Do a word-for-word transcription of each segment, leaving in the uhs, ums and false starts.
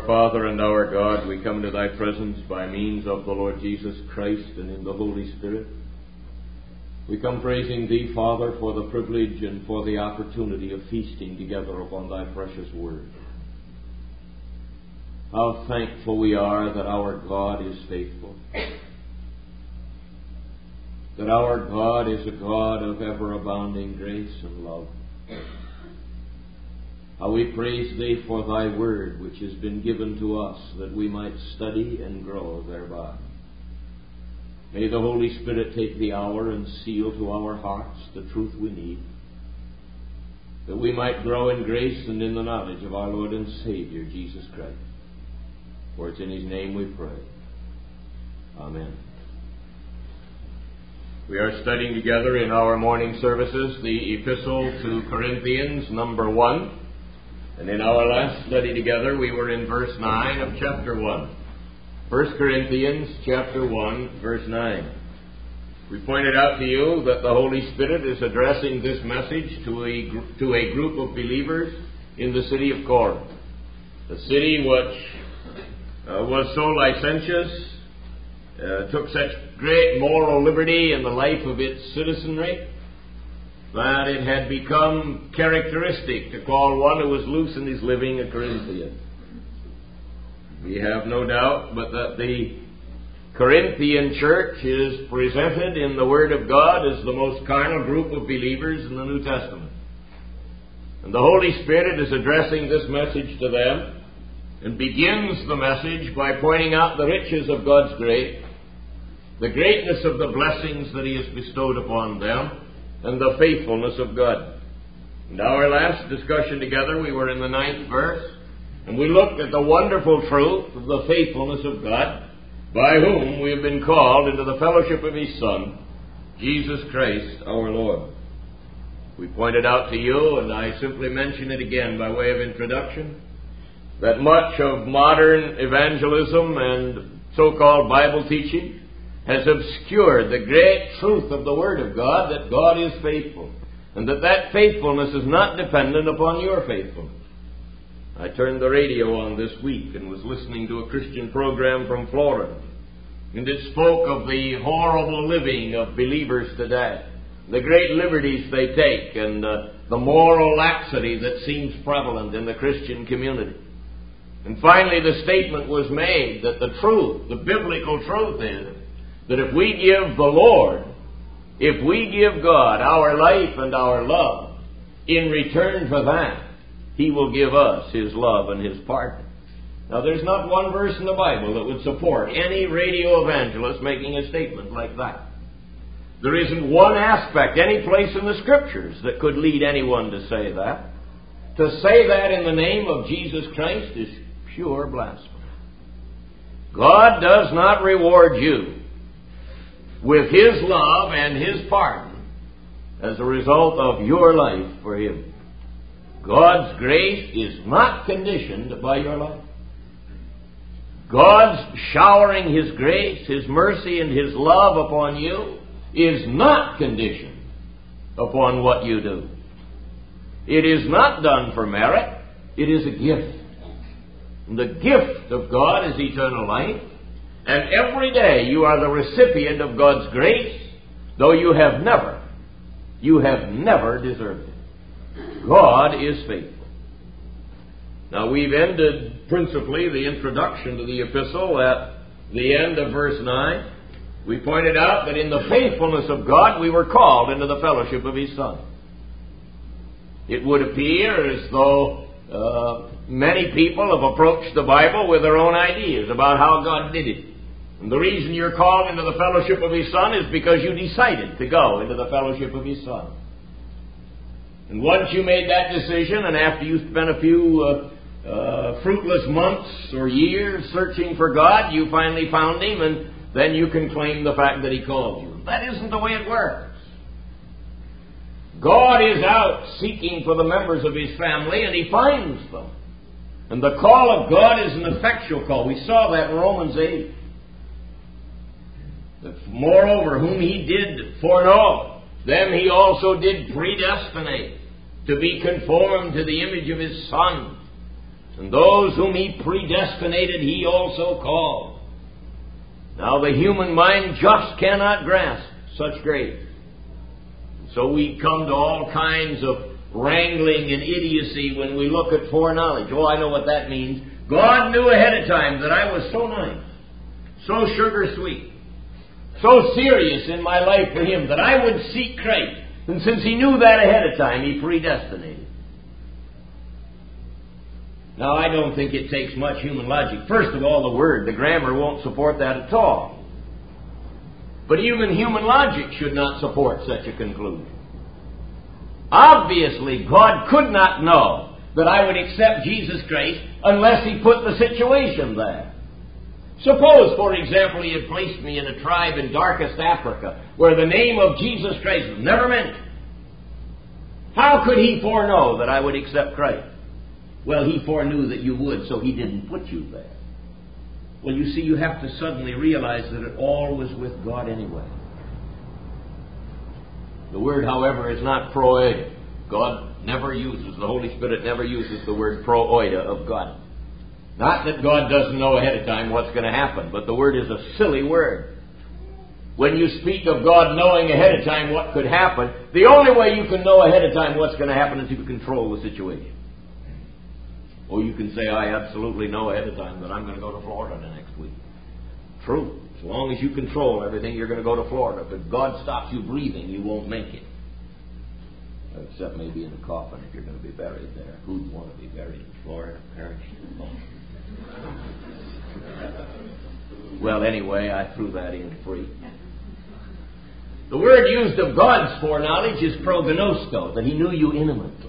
Father and our God, we come into thy presence by means of the Lord Jesus Christ and in the Holy Spirit. We come praising thee, Father, for the privilege and for the opportunity of feasting together upon thy precious word. How thankful we are that our God is faithful, that our God is a God of ever-abounding grace and love. How we praise thee for thy word, which has been given to us, that we might study and grow thereby. May the Holy Spirit take the hour and seal to our hearts the truth we need, that we might grow in grace and in the knowledge of our Lord and Savior, Jesus Christ. For it's in his name we pray. Amen. We are studying together in our morning services the Epistle to Corinthians, number one. And in our last study together, we were in verse nine of chapter one. First Corinthians chapter one, verse nine. We pointed out to you that the Holy Spirit is addressing this message to a, to a group of believers in the city of Corinth. A city which uh, was so licentious, uh, took such great moral liberty in the life of its citizenry, that it had become characteristic to call one who was loose in his living a Corinthian. We have no doubt but that the Corinthian church is presented in the Word of God as the most carnal group of believers in the New Testament. And the Holy Spirit is addressing this message to them and begins the message by pointing out the riches of God's grace, the greatness of the blessings that he has bestowed upon them, and the faithfulness of God. In our last discussion together, we were in the ninth verse, and we looked at the wonderful truth of the faithfulness of God, by whom we have been called into the fellowship of his Son, Jesus Christ our Lord. We pointed out to you, and I simply mention it again by way of introduction, that much of modern evangelism and so-called Bible teaching has obscured the great truth of the Word of God, that God is faithful, and that that faithfulness is not dependent upon your faithfulness. I turned the radio on this week and was listening to a Christian program from Florida, and it spoke of the horrible living of believers today, the great liberties they take, and uh, the moral laxity that seems prevalent in the Christian community. And finally the statement was made that the truth, the biblical truth is, that if we give the Lord, if we give God our life and our love, in return for that, he will give us his love and his pardon. Now, there's not one verse in the Bible that would support any radio evangelist making a statement like that. There isn't one aspect, any place in the Scriptures that could lead anyone to say that. To say that in the name of Jesus Christ is pure blasphemy. God does not reward you with his love and his pardon as a result of your life for him. God's grace is not conditioned by your life. God's showering his grace, his mercy, and his love upon you is not conditioned upon what you do. It is not done for merit. It is a gift. And the gift of God is eternal life. And every day you are the recipient of God's grace, though you have never, you have never deserved it. God is faithful. Now, we've ended principally the introduction to the epistle at the end of verse nine. We pointed out that in the faithfulness of God we were called into the fellowship of his Son. It would appear as though uh, many people have approached the Bible with their own ideas about how God did it. And the reason you're called into the fellowship of his Son is because you decided to go into the fellowship of his Son. And once you made that decision, and after you spent a few uh, uh, fruitless months or years searching for God, you finally found him, and then you can claim the fact that he called you. That isn't the way it works. God is out seeking for the members of his family, and he finds them. And the call of God is an effectual call. We saw that in Romans eight. That moreover, whom he did foreknow, them he also did predestinate to be conformed to the image of his Son, And those whom He predestinated, He also called. Now the human mind just cannot grasp such grace. So we come to all kinds of wrangling and idiocy when we look at foreknowledge. Oh, I know what that means. God knew ahead of time that I was so nice, so sugar sweet, so serious in my life for Him that I would seek Christ. And since He knew that ahead of time, He predestinated. Now, I don't think it takes much human logic. First of all, the word, the grammar won't support that at all. But even human logic should not support such a conclusion. Obviously, God could not know that I would accept Jesus Christ unless He put the situation there. Suppose, for example, He had placed me in a tribe in darkest Africa where the name of Jesus Christ was never mentioned. How could He foreknow that I would accept Christ? Well, He foreknew that you would, so He didn't put you there. Well, you see, you have to suddenly realize that it all was with God anyway. The word, however, is not pro-oida. God never uses, the Holy Spirit never uses the word pro-oida of God. Not that God doesn't know ahead of time what's going to happen, but the word is a silly word. When you speak of God knowing ahead of time what could happen, the only way you can know ahead of time what's going to happen is if you control the situation. Or you can say, I absolutely know ahead of time that I'm going to go to Florida the next week. True. As long as you control everything, you're going to go to Florida. But if God stops you breathing, you won't make it. Except maybe in a coffin if you're going to be buried there. Who'd want to be buried in Florida? Parish? Well, anyway, I threw that in free. The word used of God's foreknowledge is prognosto, that He knew you intimately.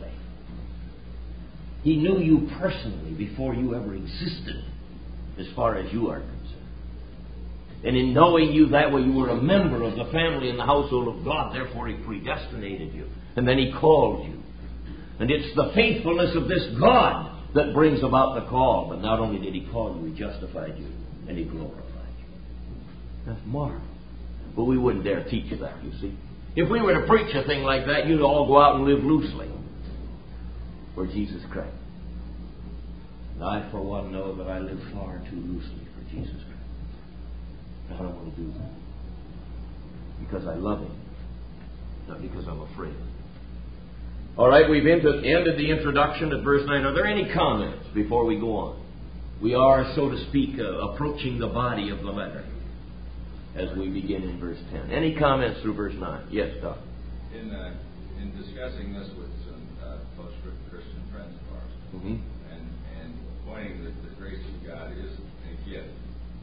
He knew you personally before you ever existed, as far as you are concerned. And in knowing you that way, you were a member of the family and the household of God. Therefore, He predestinated you. And then He called you. And it's the faithfulness of this God that brings about the call. But not only did He call you, He justified you and He glorified you. That's marvelous. But we wouldn't dare teach you that, you see. If we were to preach a thing like that, you'd all go out and live loosely for Jesus Christ. And I, for one, know that I live far too loosely for Jesus Christ. I don't want to do that. Because I love Him, not because I'm afraid. All right, we've ended the introduction at verse nine. Are there any comments before we go on? We are, so to speak, uh, approaching the body of the letter as we begin in verse ten. Any comments through verse nine? Yes, Doc. In uh, in discussing this with some uh, post-Christian friends of ours, mm-hmm. and, and pointing that the grace of God is a gift,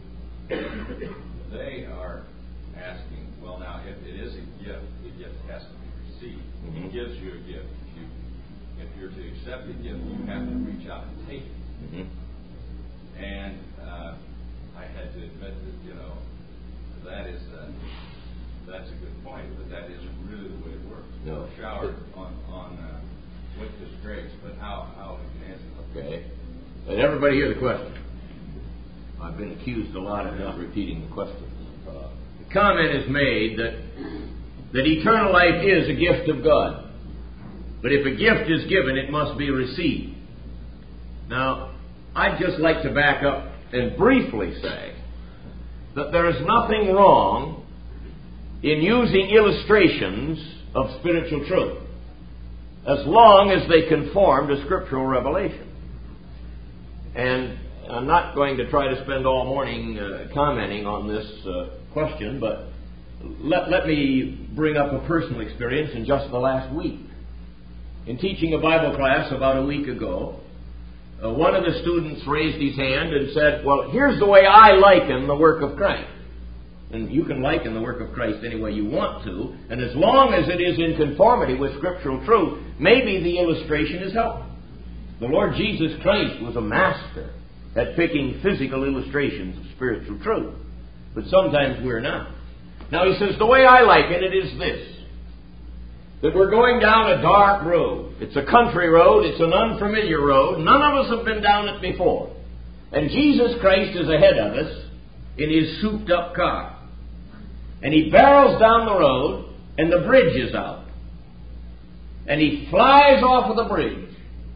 they are asking, well, now, if it is a gift, the gift has to be received. Mm-hmm. He gives you a gift. If, you, if you're to accept the gift, you have to reach out and take it. Mm-hmm. And uh, I had to admit that, you know, that is uh, that's a good point, but that isn't really the way it works. No. Showered on on uh, with His grace, but how how we can answer that. Okay. Did everybody hear the question? I've been accused a lot of not repeating the question. Uh, the comment is made that that eternal life is a gift of God. But if a gift is given, it must be received. Now, I'd just like to back up and briefly say that there is nothing wrong in using illustrations of spiritual truth as long as they conform to scriptural revelation. And I'm not going to try to spend all morning uh, commenting on this uh, question, but let, let me bring up a personal experience in just the last week. In teaching a Bible class about a week ago, uh, one of the students raised his hand and said, well, here's the way I liken the work of Christ. And you can liken the work of Christ any way you want to, and as long as it is in conformity with scriptural truth, maybe the illustration is helpful. The Lord Jesus Christ was a master at picking physical illustrations of spiritual truth. But sometimes we're not. Now he says, the way I liken it is this. That we're going down a dark road. It's a country road. It's an unfamiliar road. None of us have been down it before. And Jesus Christ is ahead of us in His souped up car. And He barrels down the road and the bridge is out. And He flies off of the bridge.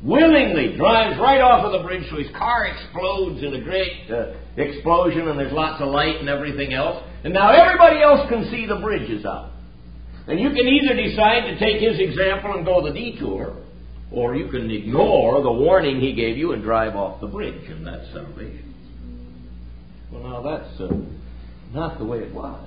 willingly drives right off of the bridge, so his car explodes in a great uh, explosion, and there's lots of light and everything else. And now everybody else can see the bridge is out. And you can either decide to take his example and go the detour, or you can ignore the warning he gave you and drive off the bridge, and that's salvation. Well, now that's uh, not the way it was.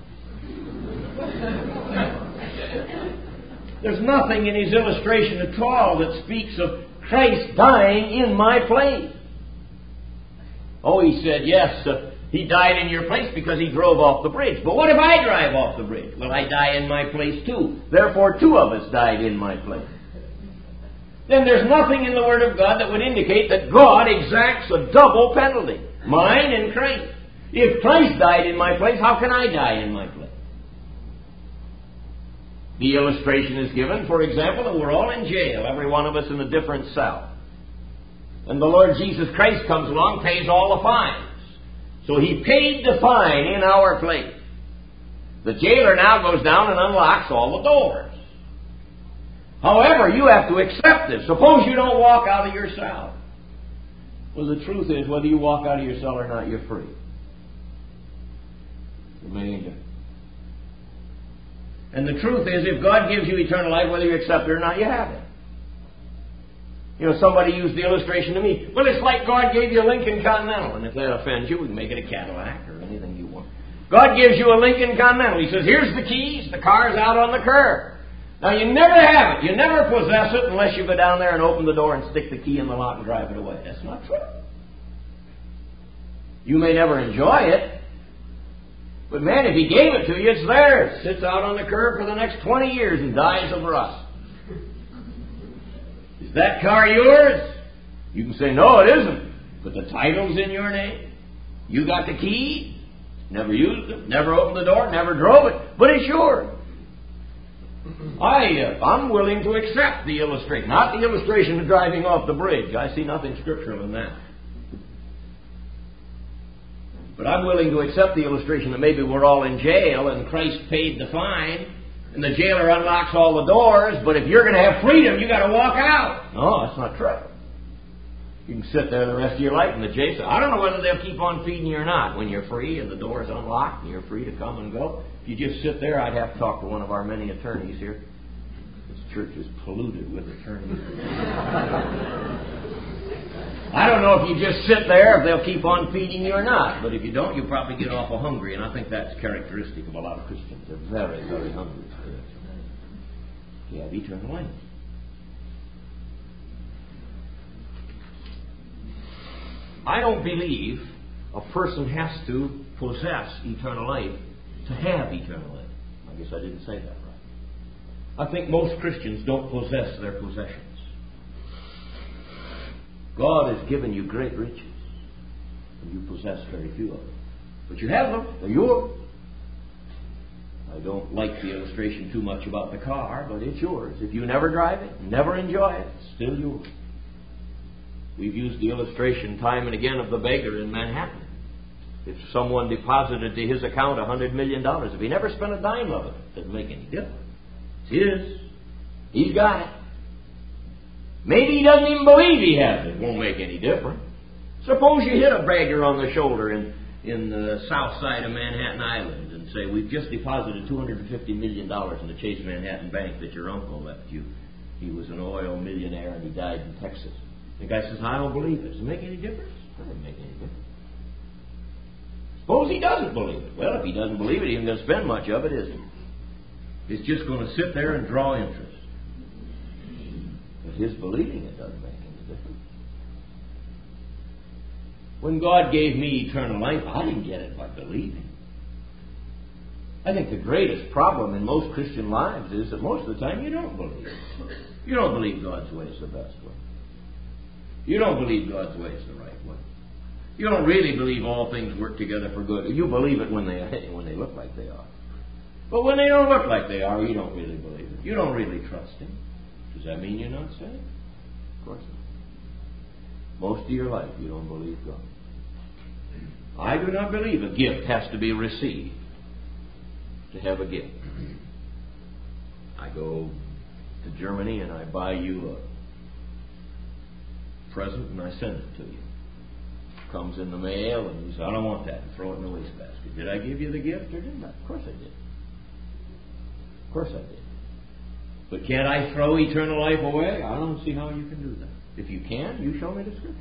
There's nothing in his illustration at all that speaks of Christ dying in my place. Oh, he said, yes, uh, he died in your place because he drove off the bridge. But what if I drive off the bridge? Well, I die in my place too. Therefore, two of us died in my place. Then there's nothing in the Word of God that would indicate that God exacts a double penalty. Mine and Christ. If Christ died in my place, how can I die in my place? The illustration is given, for example, that we're all in jail, every one of us in a different cell. And the Lord Jesus Christ comes along, pays all the fines. So he paid the fine in our place. The jailer now goes down and unlocks all the doors. However, you have to accept this. Suppose you don't walk out of your cell. Well, the truth is, whether you walk out of your cell or not, you're free. Amazing. And the truth is, if God gives you eternal life, whether you accept it or not, you have it. You know, somebody used the illustration to me. Well, it's like God gave you a Lincoln Continental, and if that offends you, we can make it a Cadillac or anything you want. God gives you a Lincoln Continental. He says, here's the keys. The car's out on the curb. Now, you never have it. You never possess it unless you go down there and open the door and stick the key in the lock and drive it away. That's not true. You may never enjoy it. But man, if he gave it to you, it's there. It sits out on the curb for the next twenty years and dies of rust. Is that car yours? You can say, no, it isn't. But the title's in your name. You got the key. Never used it. Never opened the door. Never drove it. But it's yours. I, uh, I'm willing to accept the illustration. Not the illustration of driving off the bridge. I see nothing scriptural in that. But I'm willing to accept the illustration that maybe we're all in jail and Christ paid the fine and the jailer unlocks all the doors, but if you're going to have freedom, you got to walk out. No, that's not true. You can sit there the rest of your life in the jail. I don't know whether they'll keep on feeding you or not when you're free and the door's unlocked and you're free to come and go. If you just sit there, I'd have to talk to one of our many attorneys here. This church is polluted with attorneys. I don't know if you just sit there, if they'll keep on feeding you or not. But if you don't, you'll probably get awful hungry. And I think that's characteristic of a lot of Christians. They're very, very hungry. You have eternal life. I don't believe a person has to possess eternal life to have eternal life. I guess I didn't say that right. I think most Christians don't possess their possessions. God has given you great riches, and you possess very few of them. But you have them. They're yours. I don't like the illustration too much about the car, but it's yours. If you never drive it, never enjoy it, it's still yours. We've used the illustration time and again of the beggar in Manhattan. If someone deposited to his account a hundred million dollars, if he never spent a dime of it, it doesn't make any difference. It's his. He's got it. Maybe he doesn't even believe he has it. It won't make any difference. Suppose you hit a beggar on the shoulder in, in the south side of Manhattan Island and say, we've just deposited two hundred fifty million dollars in the Chase Manhattan Bank that your uncle left you. He was an oil millionaire and he died in Texas. The guy says, I don't believe it. Does it make any difference? It doesn't make any difference. Suppose he doesn't believe it. Well, if he doesn't believe it, he isn't going to spend much of it, is he? It's just going to sit there and draw interest. But his believing it doesn't make any difference. When God gave me eternal life, I didn't get it by believing. I think the greatest problem in most Christian lives is that most of the time you don't believe. You don't believe God's way is the best way. You don't believe God's way is the right way. You don't really believe all things work together for good. You believe it when they when they look like they are. But when they don't look like they are, you don't really believe it. You don't really trust Him. Does that mean you're not saved? Of course not. Most of your life you don't believe God. I do not believe a gift has to be received to have a gift. I go to Germany and I buy you present and I send it to you. Comes in the mail and you say, I don't want that, and throw it in the wastebasket. Did I give you the gift or didn't I? Of course I did. Of course I did. But can't I throw eternal life away? I don't see how you can do that. If you can, you show me the Scripture.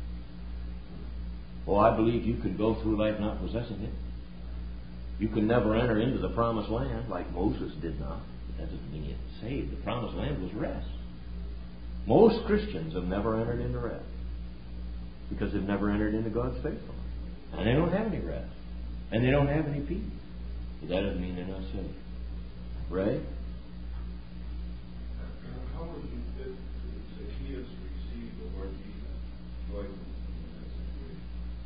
Oh, I believe you could go through life not possessing it. You can never enter into the promised land like Moses did not. That doesn't mean you're saved. The promised land was rest. Most Christians have never entered into rest because they've never entered into God's faithfulness. And they don't have any rest. And they don't have any peace. But that doesn't mean they're not saved. Right? How would you fit Zacchaeus receive the Lord Jesus joyfully in that situation?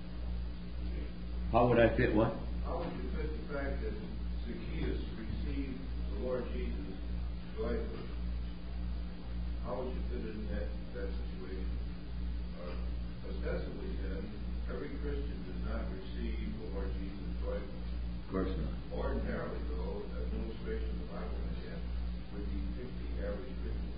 How would I fit what? How would you fit the fact that Zacchaeus received the Lord Jesus joyfully? How would you fit it in that, that situation? Uh, ostensibly, then, every Christian does not receive the Lord Jesus joyfully. Of course not. Ordinarily, though, an illustration the Bible has would depict the average Christian.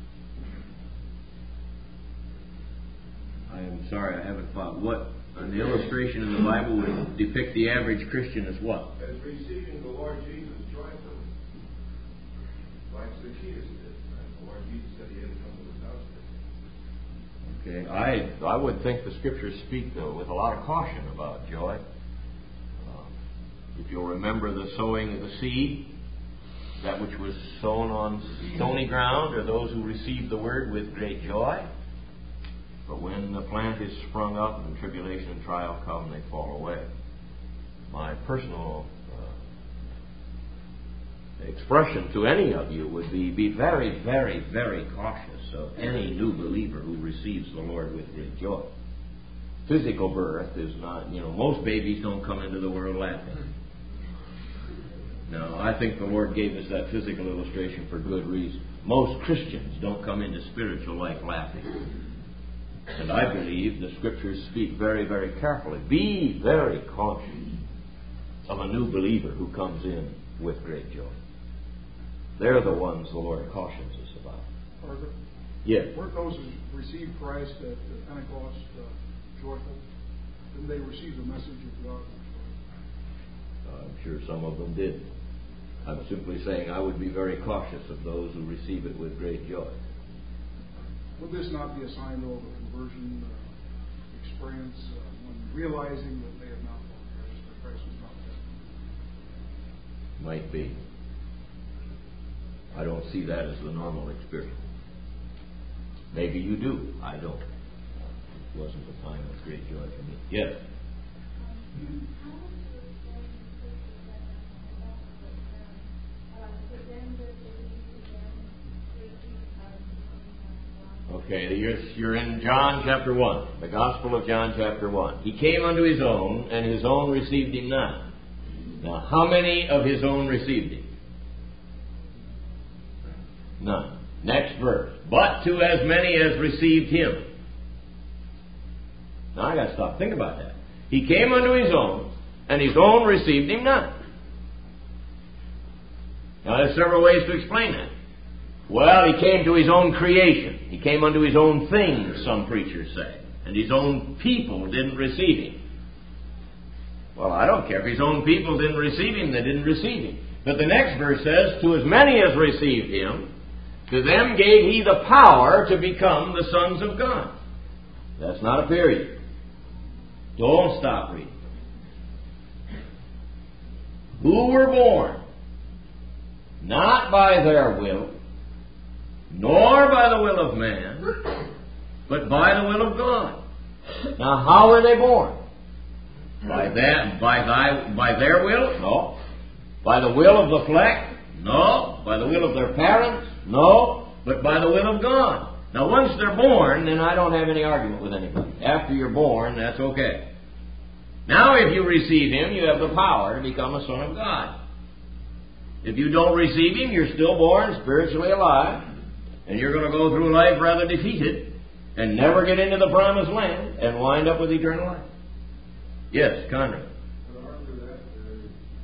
I am sorry, I haven't found what an illustration in the Bible would depict the average Christian as what? As receiving the Lord Jesus joyfully, like Zacchaeus did. And the Lord Jesus said he had to come to his house. Okay, I I would think the Scriptures speak though with a lot of caution about joy. Uh, if you'll remember the sowing of the seed, that which was sown on stony ground are those who receive the word with great joy. But when the plant is sprung up and tribulation and trial come, they fall away. My personal uh, expression to any of you would be, be very, very, very cautious of any new believer who receives the Lord with great joy. Physical birth is not, you know, most babies don't come into the world laughing. No, I think the Lord gave us that physical illustration for good reason. Most Christians don't come into spiritual life laughing. And I believe the Scriptures speak very, very carefully. Be very cautious of a new believer who comes in with great joy. They're the ones the Lord cautions us about. Arthur? Yes. Weren't those who received Christ at uh, Pentecost uh, joyful? Didn't they receive the message of God? Uh, I'm sure some of them did. I'm simply saying I would be very cautious of those who receive it with great joy. Would this not be a sign, though, of a conversion uh, experience uh, when realizing that they have not found Christ, or Christ is not dead? Might be. I don't see that as the normal experience. Maybe you do. I don't. It wasn't a time of great joy for me. Yes? Okay, you're, you're in John chapter one, the Gospel of John chapter one. He came unto his own, and his own received him not. Now, how many of his own received him? None. Next verse. But to as many as received him. Now, I got to stop. Think about that. He came unto his own, and his own received him not. Now, there's several ways to explain that. Well, he came to his own creation. He came unto his own things, some preachers say. And his own people didn't receive him. Well, I don't care. If his own people didn't receive him, they didn't receive him. But the next verse says, to as many as received him, to them gave he the power to become the sons of God. That's not a period. Don't stop reading. Who were born not by their will, nor by the will of man, but by the will of God. Now, how are they born? By that, by thy, by their will? No. By the will of the flesh? No. By the will of their parents? No. But by the will of God. Now, once they're born, then I don't have any argument with anybody. After you're born, that's okay. Now, if you receive him, you have the power to become a son of God. If you don't receive him, you're still born, spiritually alive. And you're going to go through life rather defeated and never get into the promised land and wind up with eternal life. Yes, Conrad. But after that, uh,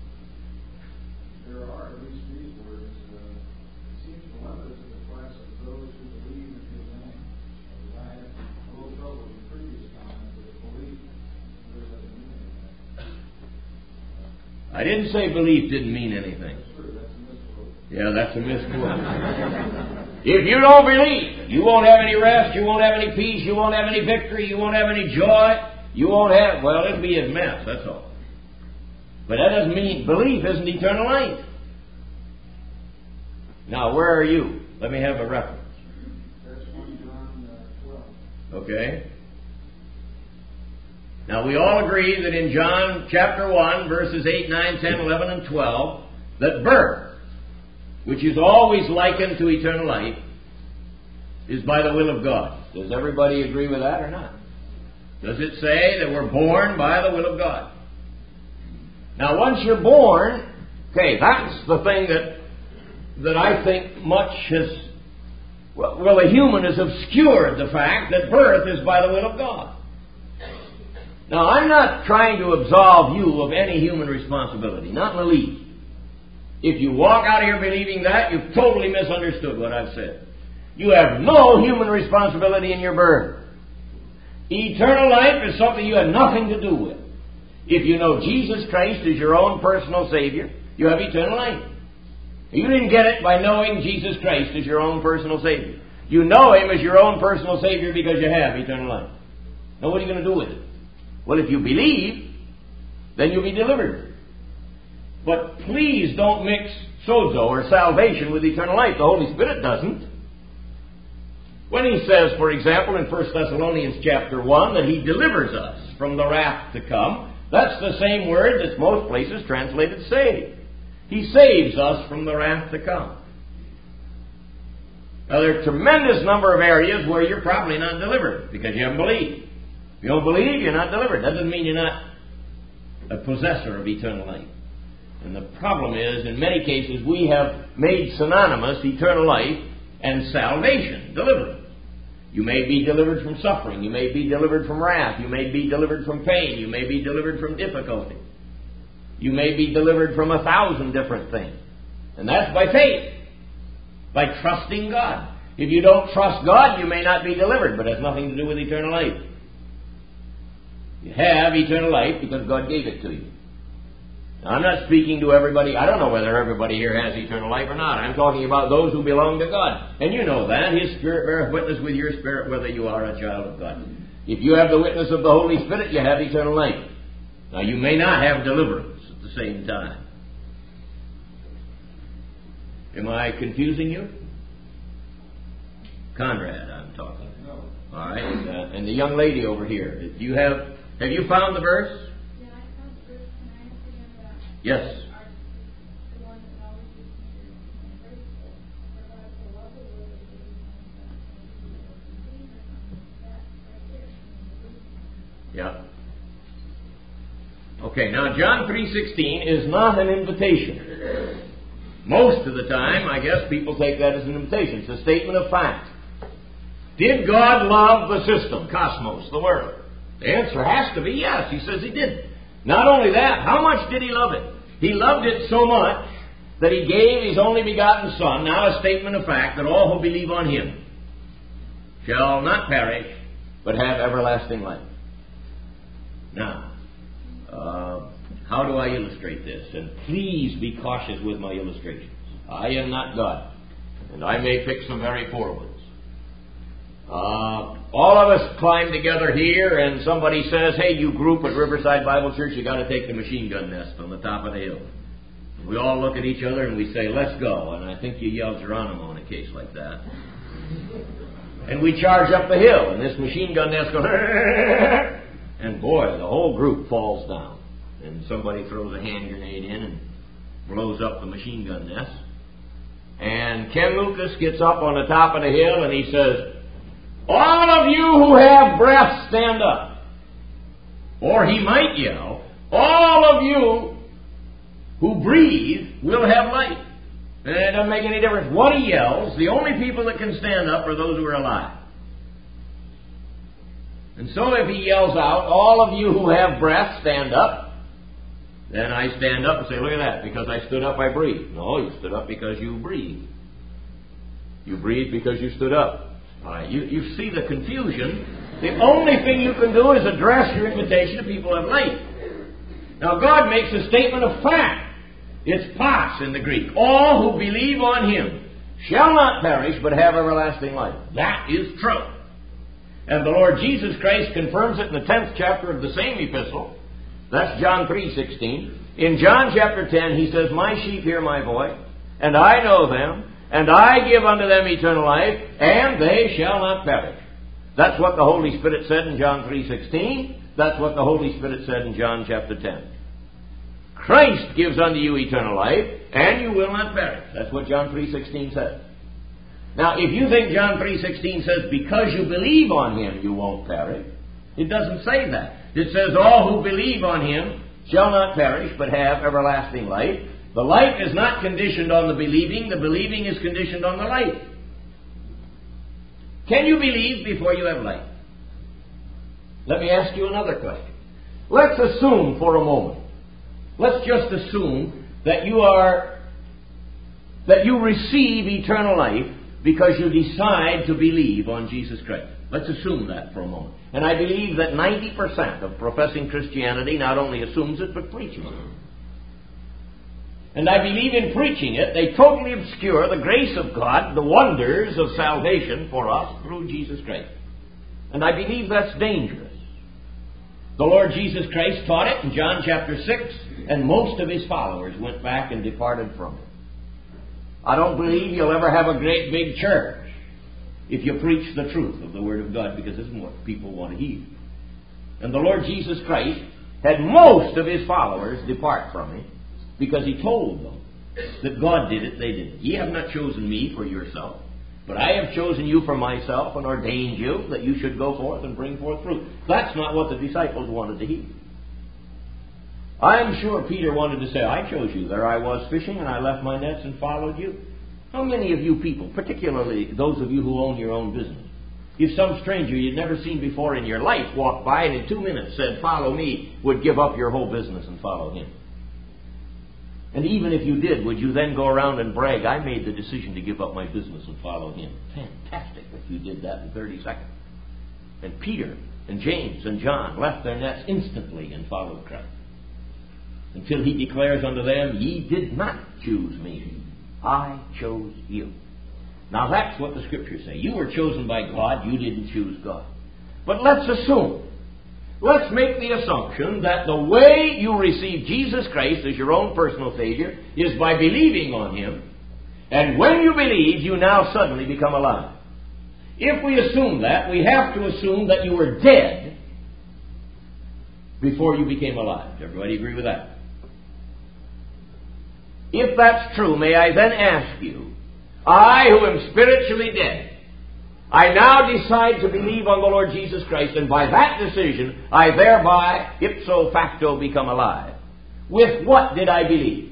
there are, at least these words, uh, it seems to limit us to the class of those who believe in his name. I will I didn't say belief didn't mean anything. Yeah, that's a misquote. If you don't believe, you won't have any rest, you won't have any peace, you won't have any victory, you won't have any joy, you won't have, well, it'll be a mess, that's all. But that doesn't mean belief isn't eternal life. Now, where are you? Let me have a reference. That's First John twelve. Okay. Now, we all agree that in John chapter one, verses eight, nine, ten, eleven, and twelve, that birth, which is always likened to eternal life, is by the will of God. Does everybody agree with that or not? Does it say that we're born by the will of God? Now, once you're born, okay, that's the thing that that I think much has, well, well, the human has obscured the fact that birth is by the will of God. Now, I'm not trying to absolve you of any human responsibility, not in the least. If you walk out of here believing that, you've totally misunderstood what I've said. You have no human responsibility in your birth. Eternal life is something you have nothing to do with. If you know Jesus Christ as your own personal Savior, you have eternal life. You didn't get it by knowing Jesus Christ as your own personal Savior. You know Him as your own personal Savior because you have eternal life. Now what are you going to do with it? Well, if you believe, then you'll be delivered. But please don't mix sozo or salvation with eternal life. The Holy Spirit doesn't. When He says, for example, in First Thessalonians chapter one, that He delivers us from the wrath to come, that's the same word that's most places translated save. He saves us from the wrath to come. Now, there are a tremendous number of areas where you're probably not delivered because you haven't believed. If you don't believe, you're not delivered. That doesn't mean you're not a possessor of eternal life. And the problem is, in many cases, we have made synonymous eternal life and salvation, deliverance. You may be delivered from suffering. You may be delivered from wrath. You may be delivered from pain. You may be delivered from difficulty. You may be delivered from a thousand different things. And that's by faith, by trusting God. If you don't trust God, you may not be delivered, but it has nothing to do with eternal life. You have eternal life because God gave it to you. Now, I'm not speaking to everybody. I don't know whether everybody here has eternal life or not. I'm talking about those who belong to God. And you know that. His Spirit beareth witness with your spirit whether you are a child of God. If you have the witness of the Holy Spirit, you have eternal life. Now, you may not have deliverance at the same time. Am I confusing you? Conrad, I'm talking. No. All right. Uh, and the young lady over here. Do you have, have you found the verse? Yeah, I found the verse. Can I ask again that? Yes. Are the one that always is grateful for God to love the world and give that right there. Yeah. Okay, now John three sixteen is not an invitation. Most of the time, I guess, people take that as an invitation. It's a statement of fact. Did God love the system, cosmos, the world? The answer has to be yes. He says He did. Not only that, how much did He love it? He loved it so much that He gave His only begotten Son, now a statement of fact, that all who believe on Him shall not perish, but have everlasting life. Now, uh, how do I illustrate this? And please be cautious with my illustrations. I am not God, and I may pick some very poor ones. Uh, all of us climb together here, and somebody says, hey, you group at Riverside Bible Church, you got to take the machine gun nest on the top of the hill. We all look at each other and we say, let's go. And I think you yell Geronimo in a case like that. And we charge up the hill, and this machine gun nest goes, and boy, the whole group falls down. And somebody throws a hand grenade in and blows up the machine gun nest. And Ken Lucas gets up on the top of the hill and he says, all of you who have breath, stand up. Or he might yell, all of you who breathe will have life. And it doesn't make any difference what he yells. The only people that can stand up are those who are alive. And so if he yells out, all of you who have breath, stand up. Then I stand up and say, look at that. Because I stood up, I breathe. No, you stood up because you breathe. You breathe because you stood up. All right, you, you see the confusion. The only thing you can do is address your invitation to people who have life. Now God makes a statement of fact. It's pas in the Greek. All who believe on Him shall not perish but have everlasting life. That is true. And the Lord Jesus Christ confirms it in the tenth chapter of the same epistle. That's John three sixteen. In John chapter ten, He says, My sheep hear my voice, and I know them, and I give unto them eternal life, and they shall not perish. That's what the Holy Spirit said in John three sixteen. That's what the Holy Spirit said in John chapter ten. Christ gives unto you eternal life, and you will not perish. That's what John three sixteen says. Now, if you think John three sixteen says because you believe on Him you won't perish, it doesn't say that. It says all who believe on Him shall not perish but have everlasting life. The life is not conditioned on the believing. The believing is conditioned on the life. Can you believe before you have life? Let me ask you another question. Let's assume for a moment. Let's just assume that you are, that you receive eternal life because you decide to believe on Jesus Christ. Let's assume that for a moment. And I believe that ninety percent of professing Christianity not only assumes it, but preaches it. And I believe in preaching it, they totally obscure the grace of God, the wonders of salvation for us through Jesus Christ. And I believe that's dangerous. The Lord Jesus Christ taught it in John chapter six, and most of His followers went back and departed from it. I don't believe you'll ever have a great big church if you preach the truth of the Word of God, because this is what people want to hear. And the Lord Jesus Christ had most of His followers depart from Him because He told them that God did it, they did it. Ye have not chosen me for yourself, but I have chosen you for myself and ordained you that you should go forth and bring forth fruit. That's not what the disciples wanted to hear. I'm sure Peter wanted to say, I chose you. There I was fishing and I left my nets and followed you. How many of you people, particularly those of you who own your own business, if some stranger you'd never seen before in your life walked by and in two minutes said, follow me, would give up your whole business and follow him? And even if you did, would you then go around and brag, I made the decision to give up my business and follow him? Fantastic if you did that in thirty seconds. And Peter and James and John left their nets instantly and followed Christ. Until He declares unto them, ye did not choose me, I chose you. Now that's what the Scriptures say. You were chosen by God, you didn't choose God. But let's assume, let's make the assumption that the way you receive Jesus Christ as your own personal Savior is by believing on Him, and when you believe, you now suddenly become alive. If we assume that, we have to assume that you were dead before you became alive. Does everybody agree with that? If that's true, may I then ask you, I who am spiritually dead, I now decide to believe on the Lord Jesus Christ, and by that decision, I thereby, ipso facto, become alive. With what did I believe?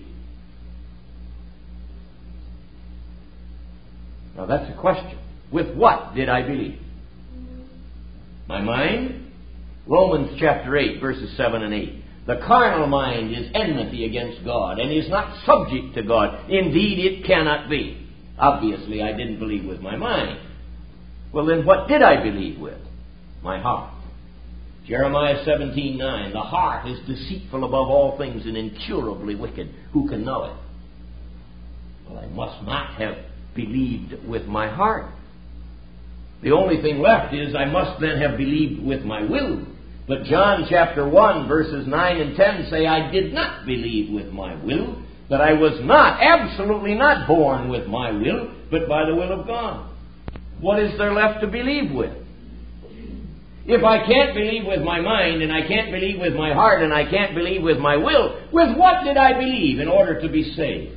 Now that's a question. With what did I believe? My mind? Romans chapter eight, verses seven and eight. The carnal mind is enmity against God and is not subject to God. Indeed, it cannot be. Obviously, I didn't believe with my mind. Well, then what did I believe with? My heart. Jeremiah seventeen nine. The heart is deceitful above all things and incurably wicked. Who can know it? Well, I must not have believed with my heart. The only thing left is I must then have believed with my will. But John chapter one, verses nine and ten say, I did not believe with my will, that I was not, absolutely not born with my will, but by the will of God. What is there left to believe with? If I can't believe with my mind, and I can't believe with my heart, and I can't believe with my will, with what did I believe in order to be saved?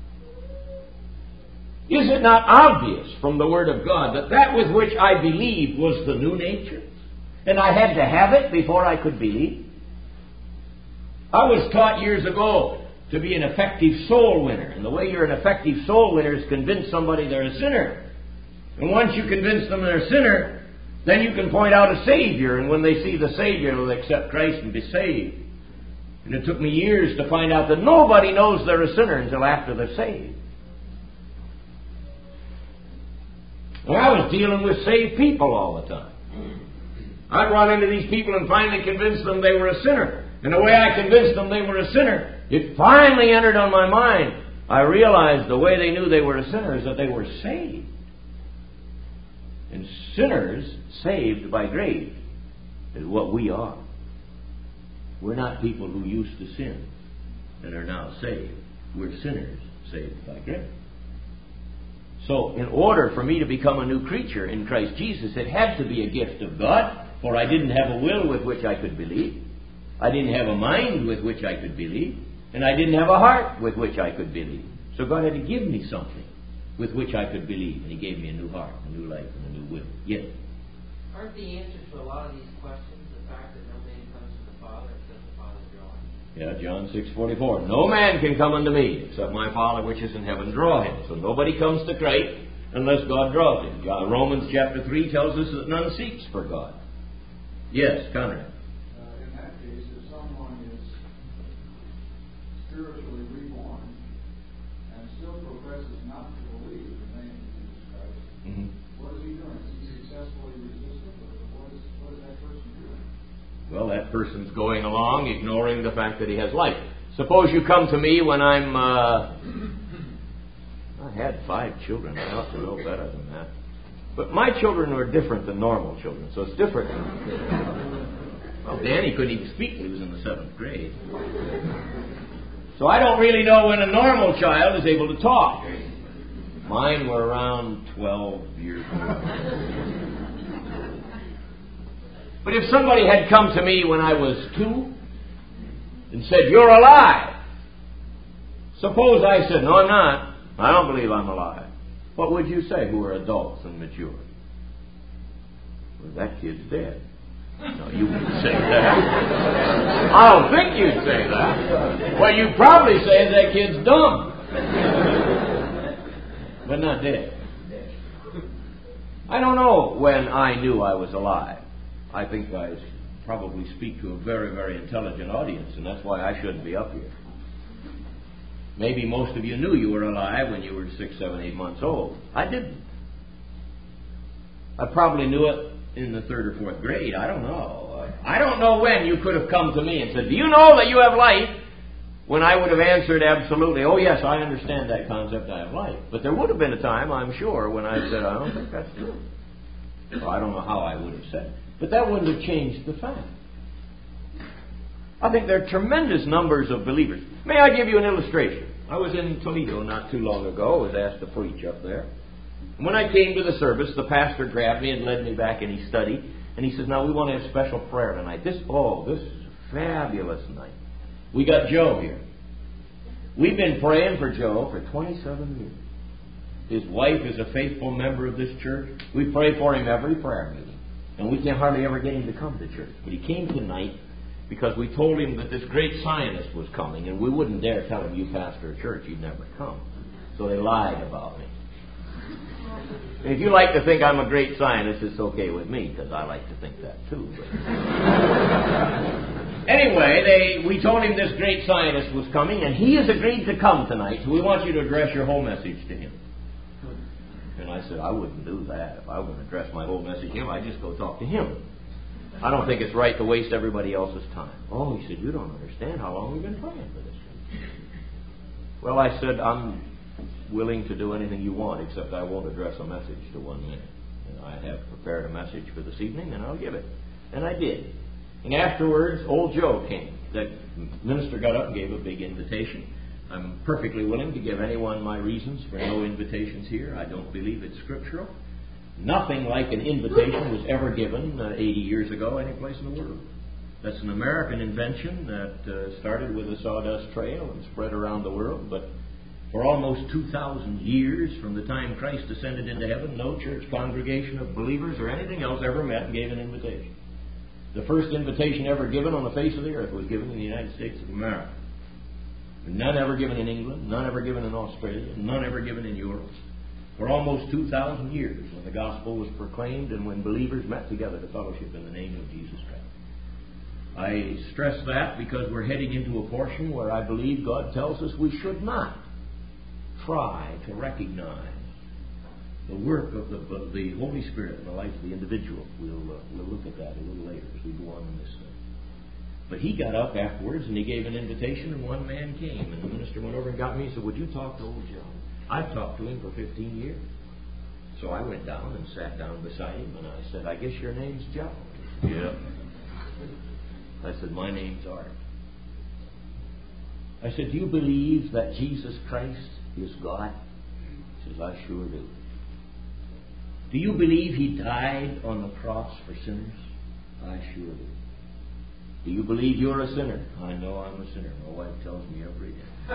Is it not obvious from the Word of God that that with which I believed was the new nature? And I had to have it before I could believe? I was taught years ago to be an effective soul winner. And the way you're an effective soul winner is convince somebody they're a sinner. And once you convince them they're a sinner, then you can point out a Savior. And when they see the Savior, they'll accept Christ and be saved. And it took me years to find out that nobody knows they're a sinner until after they're saved. And I was dealing with saved people all the time. I'd run into these people and finally convince them they were a sinner. And the way I convinced them they were a sinner, it finally entered on my mind. I realized the way they knew they were a sinner is that they were saved. And sinners saved by grace is what we are. We're not people who used to sin and are now saved. We're sinners saved by grace. So, in order for me to become a new creature in Christ Jesus, it had to be a gift of God, for I didn't have a will with which I could believe. I didn't have a mind with which I could believe. And I didn't have a heart with which I could believe. So God had to give me something with which I could believe. And He gave me a new heart, a new life, and a new will. Yes? Aren't the answer to a lot of these questions the fact that no man comes to the Father except the Father draws? Yeah, John six forty-four. No man can come unto me except my Father which is in heaven draw him. So nobody comes to Christ unless God draws him. Romans chapter three tells us that none seeks for God. Yes, Conrad. Uh, in that case, if someone is spiritually reborn and still professes not to believe in the name of Jesus Christ, Mm-hmm. what is he doing? Is he successfully resistant, or what is, what is that person doing? Well, that person's going along, ignoring the fact that he has life. Suppose you come to me when I'm... Uh, I had five children. I ought to know better than that. But my children are different than normal children, so it's different. Well, Danny couldn't even speak when he was in the seventh grade. So I don't really know when a normal child is able to talk. Mine were around twelve years old. But if somebody had come to me when I was two and said, "You're alive," suppose I said, "No, I'm not. I don't believe I'm alive." What would you say, who are adults and mature? Well, that kid's dead. No, you wouldn't say that. I don't think you'd say that. What you'd probably say is that kid's dumb. But not dead. I don't know when I knew I was alive. I think I probably speak to a very, very intelligent audience, and that's why I shouldn't be up here. Maybe most of you knew you were alive when you were six, seven, eight months old. I didn't. I probably knew it in the third or fourth grade. I don't know. I don't know when you could have come to me and said, "Do you know that you have life?" When I would have answered absolutely, "Oh yes, I understand that concept, I have life." But there would have been a time, I'm sure, when I said, "I don't think that's true." Or I don't know how I would have said it. But that wouldn't have changed the fact. I think there are tremendous numbers of believers. May I give you an illustration? I was in Toledo not too long ago. I was asked to preach up there. And when I came to the service, the pastor grabbed me and led me back in his study. And he says, "Now we want to have special prayer tonight. This, oh, this is a fabulous night. We got Joe here. We've been praying for Joe for twenty-seven years. His wife is a faithful member of this church. We pray for him every prayer meeting. And we can hardly ever get him to come to church. But he came tonight because we told him that this great scientist was coming, and we wouldn't dare tell him, 'You pastor a church, you'd never come.' So they lied about me. And if you like to think I'm a great scientist, it's okay with me, because I like to think that too. But anyway, they we told him this great scientist was coming, and he has agreed to come tonight, so we want you to address your whole message to him. And I said, I wouldn't do that. If I were going to address my whole message to him, I'd just go talk to him. I don't think it's right to waste everybody else's time. Oh, he said, you don't understand how long we've been praying for this. Well, I said, I'm willing to do anything you want, except I won't address a message to one man. And I have prepared a message for this evening, and I'll give it. And I did. And afterwards, old Joe came. The minister got up and gave a big invitation. I'm perfectly willing to give anyone my reasons for no invitations here. I don't believe it's scriptural. Nothing like an invitation was ever given uh, eighty years ago any place in the world. That's an American invention that uh, started with a sawdust trail and spread around the world. But for almost two thousand years, from the time Christ ascended into heaven, no church congregation of believers or anything else ever met and gave an invitation. The first invitation ever given on the face of the earth was given in the United States of America. None ever given in England, none ever given in Australia, none ever given in Europe. For almost two thousand years, when the gospel was proclaimed and when believers met together to fellowship in the name of Jesus Christ. I stress that because we're heading into a portion where I believe God tells us we should not try to recognize the work of the, of the Holy Spirit in the life of the individual. We'll, uh, we'll look at that a little later as we go on in this thing. But he got up afterwards and he gave an invitation, and one man came. And the minister went over and got me and said, would you talk to old John? I've talked to him for fifteen years. So I went down and sat down beside him, and I said, I guess your name's John. Yeah. I said, my name's Art. I said, do you believe that Jesus Christ is God? He says, I sure do. Do you believe He died on the cross for sinners? I sure do. Do you believe you're a sinner? I know I'm a sinner. My wife tells me every day.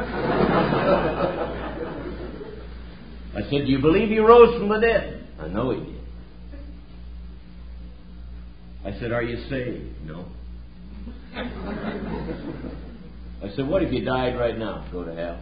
I said, do you believe He rose from the dead? I know He did. I said, are you saved? No. I said, what if you died right now? Go to hell.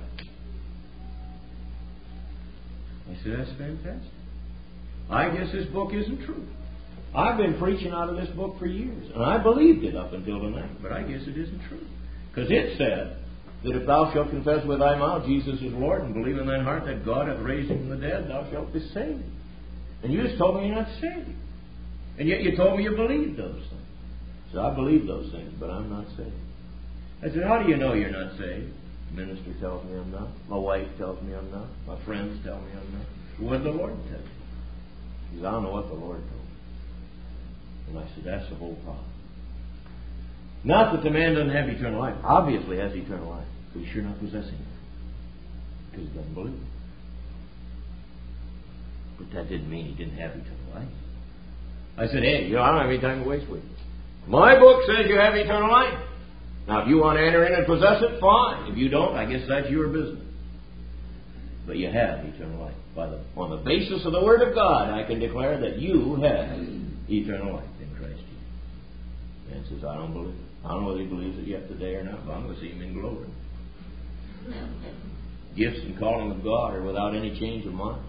I said, that's fantastic. I guess this book isn't true. I've been preaching out of this book for years, and I believed it up until tonight, but I guess it isn't true. Because it said that if thou shalt confess with thy mouth Jesus is Lord and believe in thine heart that God hath raised Him from the dead, thou shalt be saved. And you just told me you're not saved. And yet you told me you believed those things. I said, I believe those things, but I'm not saved. I said, how do you know you're not saved? The minister tells me I'm not. My wife tells me I'm not. My friends tell me I'm not. What did the Lord tell you? He said, I don't know what the Lord told me. And I said, that's the whole problem. Not that the man doesn't have eternal life. Obviously has eternal life. But he's sure not possessing it. Because he doesn't believe it. But that didn't mean he didn't have eternal life. I said, hey, you know, I don't have any time to waste with you. My book says you have eternal life. Now, if you want to enter in and possess it, fine. If you don't, I guess that's your business. But you have eternal life. By the, on the basis of the Word of God, I can declare that you have eternal life in Christ Jesus. Man says, I don't believe it. I don't know whether he believes it yet today or not, but I'm going to see him in glory. Gifts and calling of God are without any change of mind.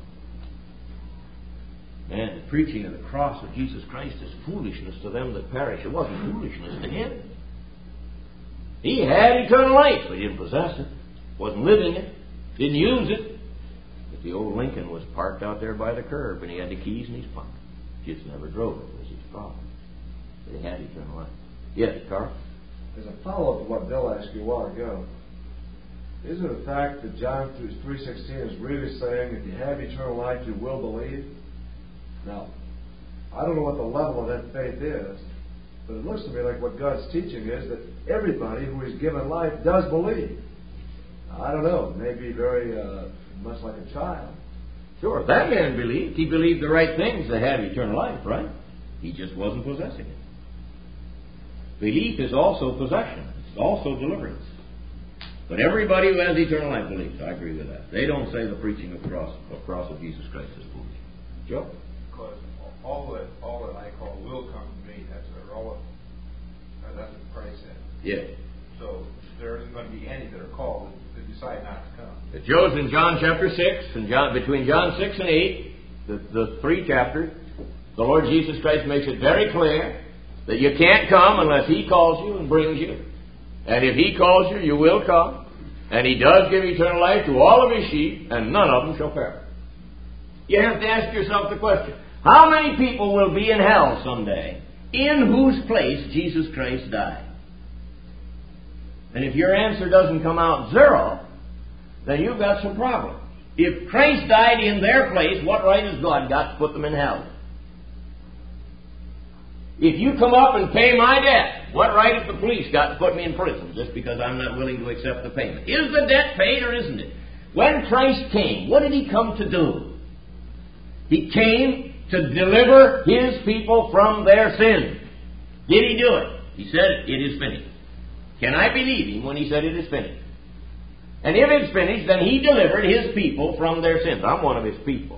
Man, the preaching of the cross of Jesus Christ is foolishness to them that perish. It wasn't foolishness to him. He had eternal life, but he didn't possess it. Wasn't living it. Didn't use it. But the old Lincoln was parked out there by the curb, and he had the keys in his pocket. Just never drove it. Was his problem. But he had eternal life. Yes, Carl? As a follow-up to what Bill asked you a while ago, isn't it a fact that John three sixteen is really saying if you have eternal life, you will believe? Now, I don't know what the level of that faith is, but it looks to me like what God's teaching is that everybody who is given life does believe. Now, I don't know. It may be very uh, much like a child. Sure, that man believed. He believed the right things to have eternal life, right? He just wasn't possessing it. Belief is also possession. It's also deliverance. But everybody who has eternal life believes. I agree with that. They don't say the preaching of the cross of, cross of Jesus Christ is foolish. Joe? Because all that all that I call will come to me, that's irrelevant. Uh, that's what Christ said. Yes. So there isn't going to be any that are called that decide not to come. It shows in John chapter six, and John, between John six and eight, the, the three chapters, the Lord Jesus Christ makes it very clear that you can't come unless He calls you and brings you. And if He calls you, you will come. And He does give eternal life to all of His sheep, and none of them shall perish. You have to ask yourself the question, how many people will be in hell someday in whose place Jesus Christ died? And if your answer doesn't come out zero, then you've got some problems. If Christ died in their place, what right has God got to put them in hell? If you come up and pay my debt, what right has the police got to put me in prison just because I'm not willing to accept the payment? Is the debt paid or isn't it? When Christ came, what did He come to do? He came to deliver His people from their sins. Did He do it? He said, it is finished. Can I believe Him when He said it is finished? And if it's finished, then He delivered His people from their sins. I'm one of His people.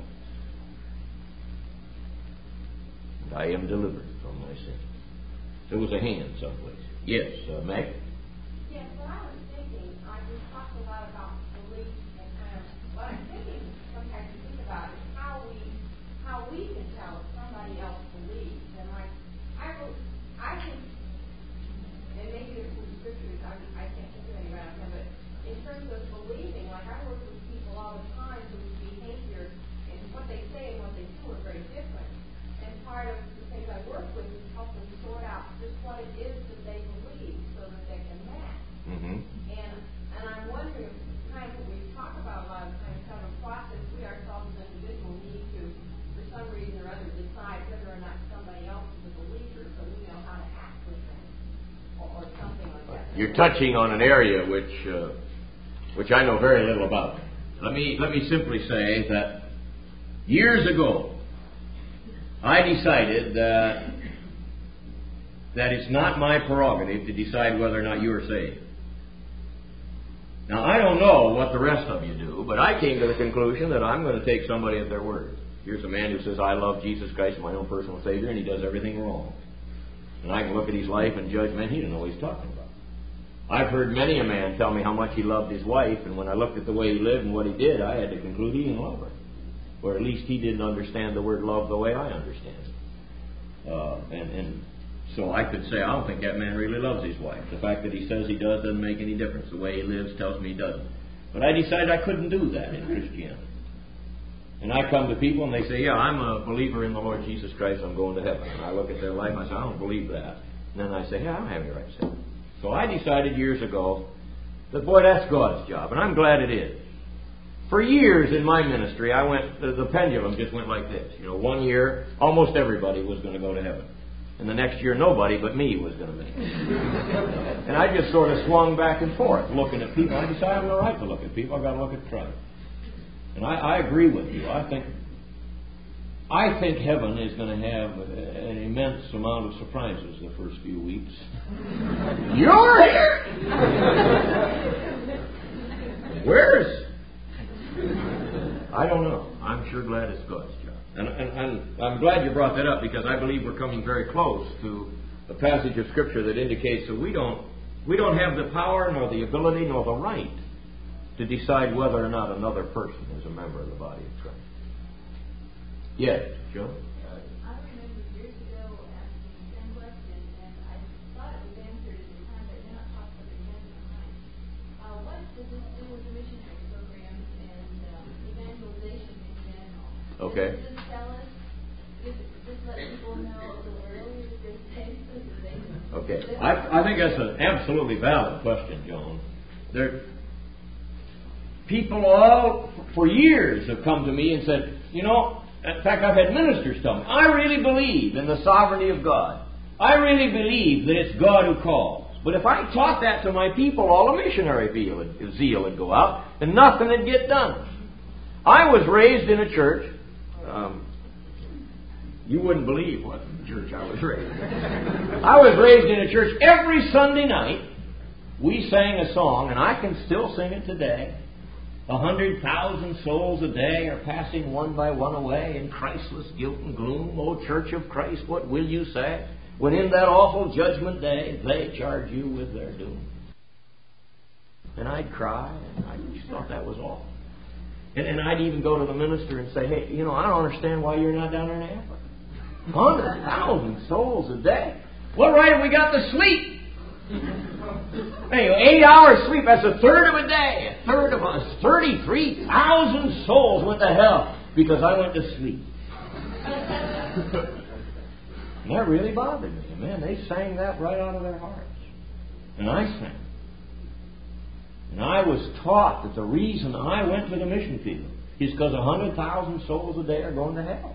And I am delivered. There was a hand someplace. Yes, uh, Meg? Yes, what I was thinking, I just talked a lot about belief and kind of what I'm thinking sometimes to think about is how we how we can tell if somebody else believes. And like I wrote, I think, and maybe there's some scriptures I, I can't think of any right now, but in terms of believing, like I work with people all the time whose behavior and what they say and what you're touching on an area which uh, which I know very little about. Let me let me simply say that years ago I decided that that it's not my prerogative to decide whether or not you are saved. Now, I don't know what the rest of you do, but I came to the conclusion that I'm going to take somebody at their word. Here's a man who says, I love Jesus Christ, my own personal Savior, and he does everything wrong. And I can look at his life and judge, man, he doesn't know what he's talking about. I've heard many a man tell me how much he loved his wife, and when I looked at the way he lived and what he did, I had to conclude he didn't love her. Or at least he didn't understand the word love the way I understand it. Uh, and, and so I could say, I don't think that man really loves his wife. The fact that he says he does doesn't make any difference. The way he lives tells me he doesn't. But I decided I couldn't do that in Christianity. And I come to people and they say, yeah, I'm a believer in the Lord Jesus Christ, I'm going to heaven. And I look at their life and I say, I don't believe that. And then I say, yeah, I don't have any right to say that. So I decided years ago that, boy, that's God's job. And I'm glad it is. For years in my ministry, I went, the, the pendulum just went like this. You know, one year, almost everybody was going to go to heaven. And the next year, nobody but me was going to make it. And I just sort of swung back and forth, looking at people. I decided I have no right to look at people. I've got to look at Christ. And I, I agree with you. I think I think heaven is going to have an immense amount of surprises the first few weeks. You're here? Where's? I don't know. I'm sure glad it's God's job. And, and, and I'm glad you brought that up, because I believe we're coming very close to a passage of Scripture that indicates that we don't we don't have the power nor the ability nor the right to decide whether or not another person is a member of the body of Christ. Yes, Joe? I remember years ago asking the same question, and I thought it was answered at the time, but then I popped up again in my mind. Uh, what does this do with the missionary programs and uh, evangelization in general? Okay. Does this tell us, just, just let people know a little earlier that they're saved so that they can... Okay. I, I think that's an absolutely valid question, Joan. There, people all, for years, have come to me and said, you know, in fact, I've had ministers tell me, I really believe in the sovereignty of God. I really believe that it's God who calls. But if I taught that to my people, all the missionary zeal would go out and nothing would get done. I was raised in a church. Um, you wouldn't believe what church I was raised in. I was raised in a church. Every Sunday night, we sang a song, and I can still sing it today. A hundred thousand souls a day are passing one by one away in Christless guilt and gloom. O Church of Christ, what will you say when in that awful judgment day they charge you with their doom? And I'd cry, and I just thought that was awful. And, and I'd even go to the minister and say, hey, you know, I don't understand why you're not down there in Africa. A hundred thousand souls a day. What right have we got to sleep? Anyway, eight hours sleep, that's a third of a day. A third of us. thirty-three thousand souls went to hell because I went to sleep. And that really bothered me. Man, they sang that right out of their hearts. And I sang. And I was taught that the reason I went to the mission field is because a hundred thousand souls a day are going to hell.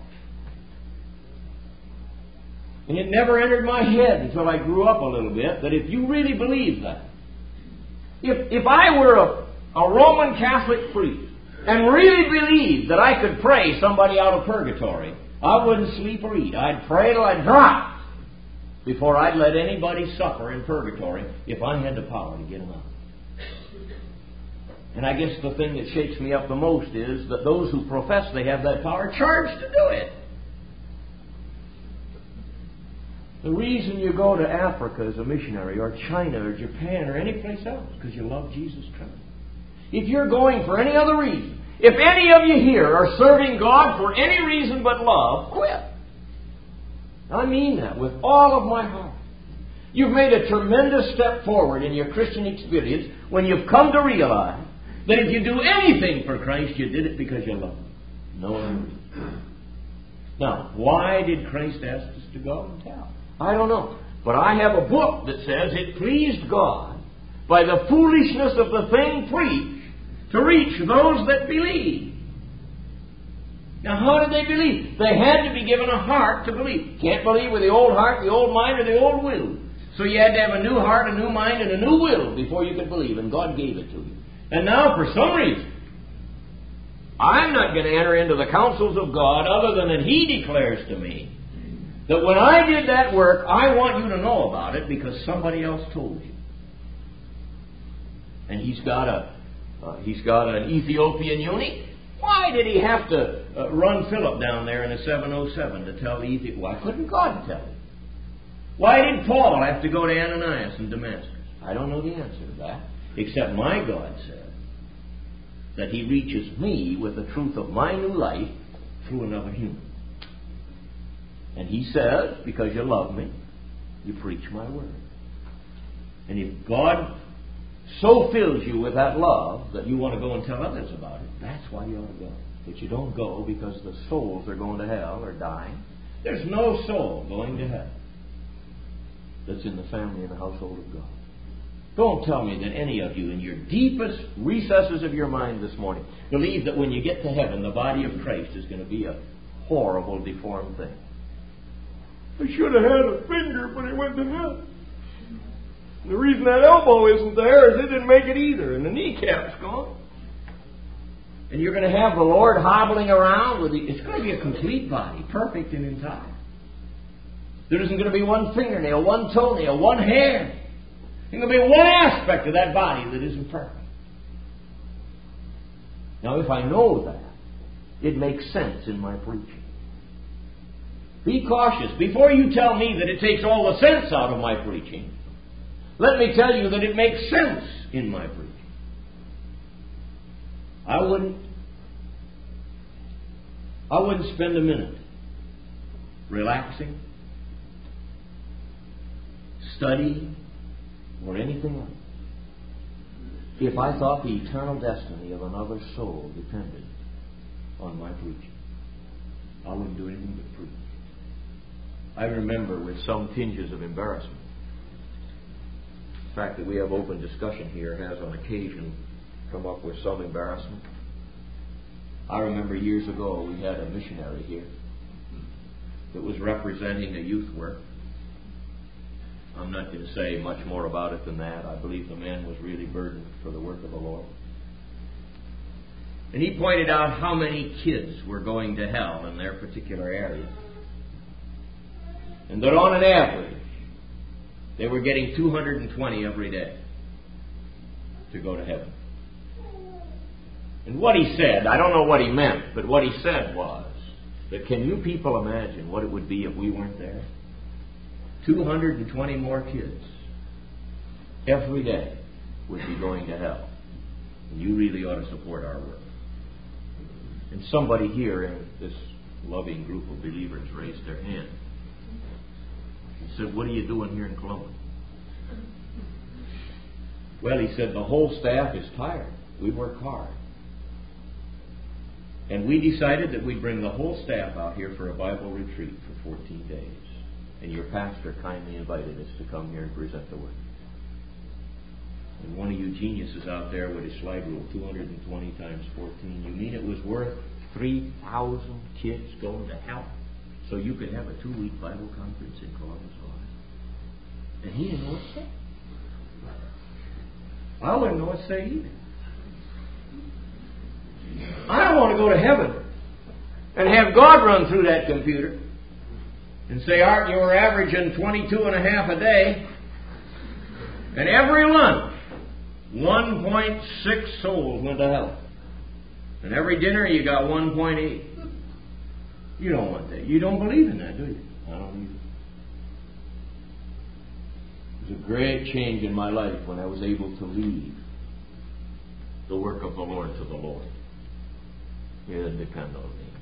And it never entered my head until I grew up a little bit that if you really believe that, if if I were a, a Roman Catholic priest and really believed that I could pray somebody out of purgatory, I wouldn't sleep or eat. I'd pray till I'd drop before I'd let anybody suffer in purgatory if I had the power to get them out. And I guess the thing that shakes me up the most is that those who profess they have that power charge to do it. The reason you go to Africa as a missionary, or China, or Japan, or any place else, because you love Jesus Christ. If you're going for any other reason, if any of you here are serving God for any reason but love, quit. I mean that with all of my heart. You've made a tremendous step forward in your Christian experience when you've come to realize that if you do anything for Christ, you did it because you love Him. No other reason. Now, why did Christ ask us to go and tell? I don't know. But I have a book that says it pleased God by the foolishness of the thing preached to reach those that believe. Now, how did they believe? They had to be given a heart to believe. Can't believe with the old heart, the old mind, or the old will. So you had to have a new heart, a new mind, and a new will before you could believe, and God gave it to you. And now, for some reason, I'm not going to enter into the counsels of God other than that He declares to me that when I did that work, I want you to know about it because somebody else told you. And he's got a uh, he's got an Ethiopian eunuch. Why did he have to uh, run Philip down there in a seven oh seven to tell the Ethiopian? Why couldn't God tell him? Why did Paul have to go to Ananias in Damascus? I don't know the answer to that, except my God said that He reaches me with the truth of my new life through another human. And He says, because you love me, you preach my word. And if God so fills you with that love that you want to go and tell others about it, that's why you ought to go. But you don't go because the souls are going to hell or dying. There's no soul going to hell that's in the family and the household of God. Don't tell me that any of you in your deepest recesses of your mind this morning believe that when you get to heaven the body of Christ is going to be a horrible, deformed thing. I should have had a finger, but it went to hell. The reason that elbow isn't there is it didn't make it either, and the kneecap's gone. And you're going to have the Lord hobbling around with the, it's going to be a complete body, perfect and entire. There isn't going to be one fingernail, one toenail, one hair. There's going to be one aspect of that body that isn't perfect. Now, if I know that, it makes sense in my preaching. Be cautious. Before you tell me that it takes all the sense out of my preaching, let me tell you that it makes sense in my preaching. I wouldn't I wouldn't spend a minute relaxing, studying, or anything else if I thought the eternal destiny of another soul depended on my preaching. I wouldn't do anything but preach. I remember with some tinges of embarrassment, the fact that we have open discussion here has on occasion come up with some embarrassment. I remember years ago we had a missionary here that was representing a youth work. I'm not going to say much more about it than that. I believe the man was really burdened for the work of the Lord. And he pointed out how many kids were going to hell in their particular area. And that on an average, they were getting two hundred twenty every day to go to heaven. And what he said, I don't know what he meant, but what he said was that can you people imagine what it would be if we weren't there? two hundred twenty more kids every day would be going to hell. And you really ought to support our work. And somebody here in this loving group of believers raised their hand. He said, what are you doing here in Columbus? Well, he said, the whole staff is tired. We work hard. And we decided that we'd bring the whole staff out here for a Bible retreat for fourteen days. And your pastor kindly invited us to come here and present the word. And one of you geniuses out there with his slide rule, two hundred twenty times fourteen, you mean it was worth three thousand kids going to hell so you could have a two-week Bible conference in Columbus, Ohio? And he didn't know what to say. I wouldn't know what to say either. I don't want to go to heaven and have God run through that computer and say, Art, you were averaging twenty-two and a half a day, and every lunch, one point six souls went to hell. And every dinner, you got one point eight. You don't want that. You don't believe in that, do you? I don't either. It was a great change in my life when I was able to leave the work of the Lord to the Lord. He didn't depend on me.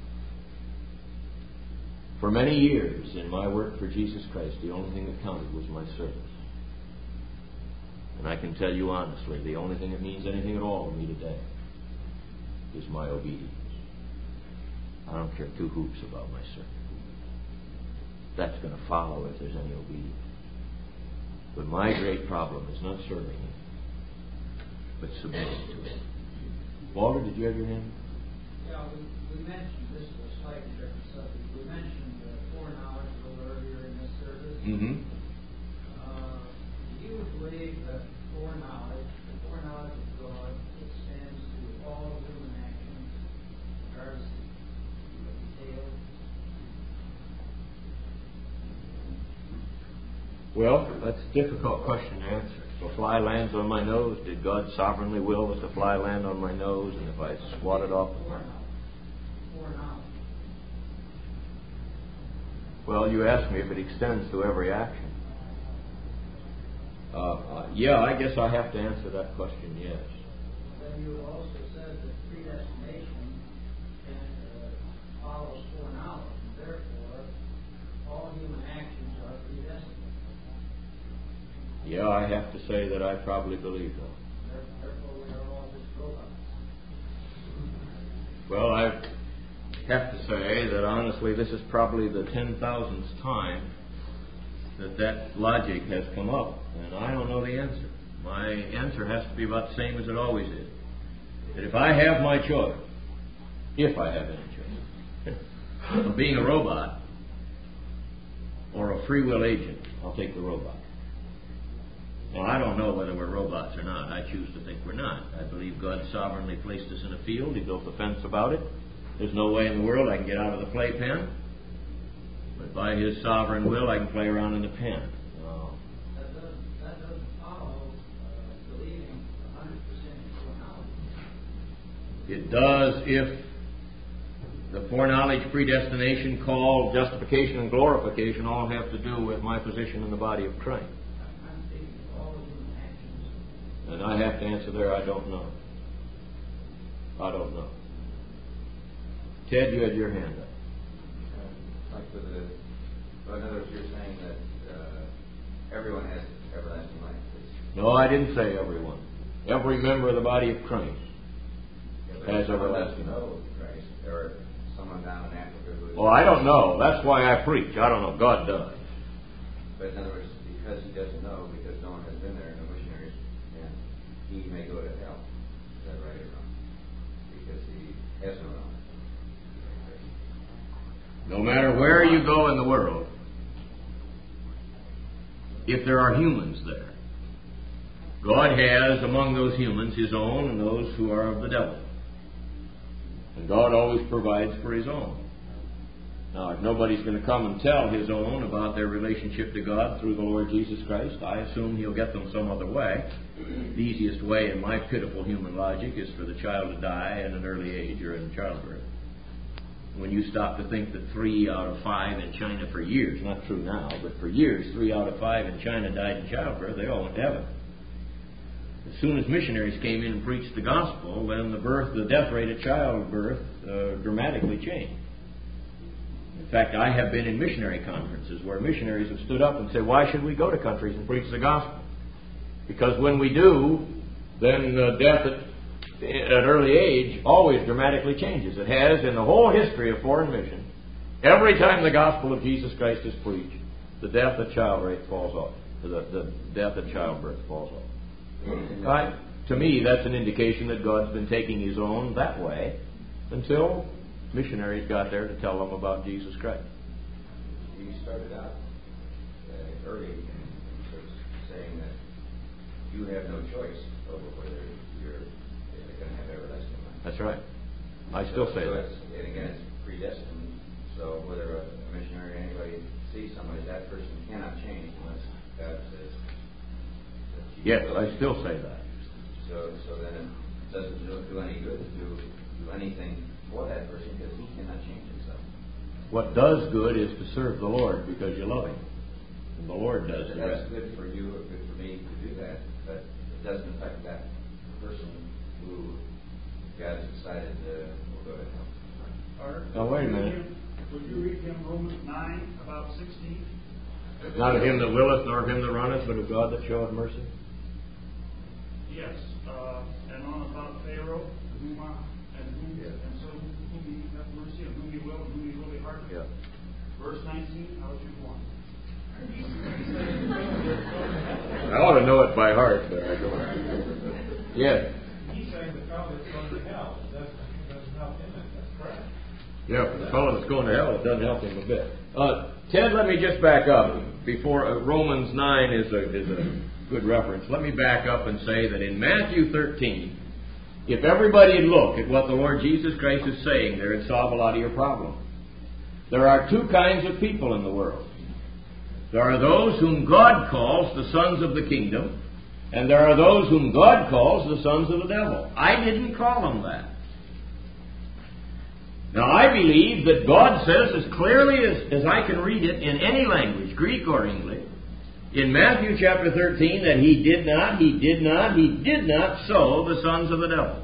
For many years in my work for Jesus Christ, the only thing that counted was my service. And I can tell you honestly, the only thing that means anything at all to me today is my obedience. I don't care two hoops about my service. That's going to follow if there's any obedience. But my great problem is not serving Him, but submitting to Him. Walter, did you have your hand? Yeah, we, we mentioned, this is a slightly different subject, we mentioned uh, foreknowledge a little earlier in this service. Mm-hmm. Uh, believe that foreknowledge, the foreknowledge of God extends to all human actions, regardless of detail? Well, that's a difficult question to answer. If a fly lands on my nose, did God sovereignly will that the fly land on my nose? And if I swat it off? Foreknowledge. Well, you asked me if it extends to every action. Uh, uh, yeah, I guess I have to answer that question, yes. Then you also said that predestination and, uh, follows foreknowledge, and therefore all human actions are predestined. Yeah, I have to say that I probably believe that. Therefore, we are all just robots. Well, I have to say that honestly, this is probably the ten thousandth time that that logic has come up, and I don't know the answer. My answer has to be about the same as it always is. That if I have my choice, if I have any choice, of being a robot or a free will agent, I'll take the robot. Now, I don't know whether we're robots or not. I choose to think we're not. I believe God sovereignly placed us in a field. He built a fence about it. There's no way in the world I can get out of the playpen. But by His sovereign will, I can play around in the pen. Oh. That doesn't, that doesn't follow uh, believing one hundred percent in foreknowledge. It does if the foreknowledge, predestination, call, justification, and glorification all have to do with my position in the body of Christ. I'm speaking of all human actions. And I have to answer there, I don't know. I don't know. Ted, you had your hand up. Uh, like with the, well, in other words, you're saying that uh, everyone has everlasting life. No, I didn't say everyone. Every member of the body of Christ Yeah, has someone everlasting doesn't life. know Christ, or someone down in Africa who. Well, I don't know. That's why I preach. I don't know. God does. But in other words, because he doesn't know, because no one has been there, no missionaries, and he may go to hell. Is that right or wrong? Because he has no knowledge. No matter where you go in the world, if there are humans there, God has among those humans His own and those who are of the devil. And God always provides for His own. Now, if nobody's going to come and tell His own about their relationship to God through the Lord Jesus Christ, I assume He'll get them some other way. The easiest way in my pitiful human logic is for the child to die at an early age or in childbirth. When you stop to think that three out of five in China for years, not true now, but for years, three out of five in China died in childbirth, they all went to heaven. As soon as missionaries came in and preached the gospel, then the birth, the death rate at childbirth uh, dramatically changed. In fact, I have been in missionary conferences where missionaries have stood up and said, why should we go to countries and preach the gospel? Because when we do, then uh, death at at early age always dramatically changes. It has in the whole history of foreign mission. Every time the gospel of Jesus Christ is preached, the death at child rate falls off. The, the death at childbirth falls off. Right? To me, that's an indication that God's been taking His own that way until missionaries got there to tell them about Jesus Christ. You started out uh, early saying that you have no choice over whether you're going to have everlasting life. That's right. I still say so that. It's, and again, it's predestined. So whether a, a missionary or anybody sees somebody, that person cannot change unless God says. That Yes, I still say that. So, so then it doesn't do, do any good to do, do anything for that person because he cannot change himself. What does good is to serve the Lord because you love Him. And the Lord does the That's rest. good for you or good for me to do that, but it doesn't affect that person who God has decided uh, will go to hell. Art, Now, wait a minute. Would you read him Romans nine, about sixteen? Not of him that willeth, nor of him that runneth, but of God that showeth mercy. Yes. Uh, and on about Pharaoh, whom I, and whom, Yeah. and so whom he hath mercy, and whom he will, and whom he will be hardened. Yeah. Verse nineteen, how would you want? I ought to know it by heart, but I don't. Yes. He's saying the fellow that's going to hell doesn't, doesn't help him. That's correct. Yeah, for the fellow that's going to hell, it doesn't help him a bit. Uh, Ted, let me just back up. Before uh, Romans nine is a is a good reference. Let me back up and say that in Matthew thirteen, if everybody would look at what the Lord Jesus Christ is saying there, it'd solve a lot of your problem. There are two kinds of people in the world. There are those whom God calls the sons of the kingdom, and there are those whom God calls the sons of the devil. I didn't call them that. Now, I believe that God says as clearly as, as I can read it in any language, Greek or English, in Matthew chapter thirteen, that He did not, He did not, He did not sow the sons of the devil.